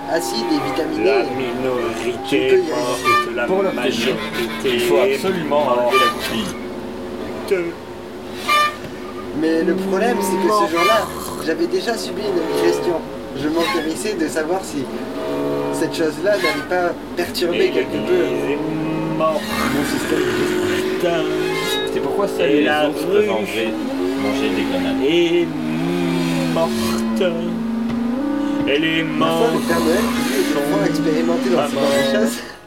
acides et vitaminés. La minorité morte, la Pour l'obtenir, majorité il faut absolument enlever la coquille. Mais le problème, c'est que ce jour-là, j'avais déjà subi une digestion. Je m'intéressais de savoir si cette chose-là n'allait pas perturber quelque peu. Mon système digestif. C'est pourquoi ça Et les la ours peuvent ruche manger des grenades. est morte. Elle est Ma foi, le morte. Père Noël, il faut expérimenter dans ces chasse.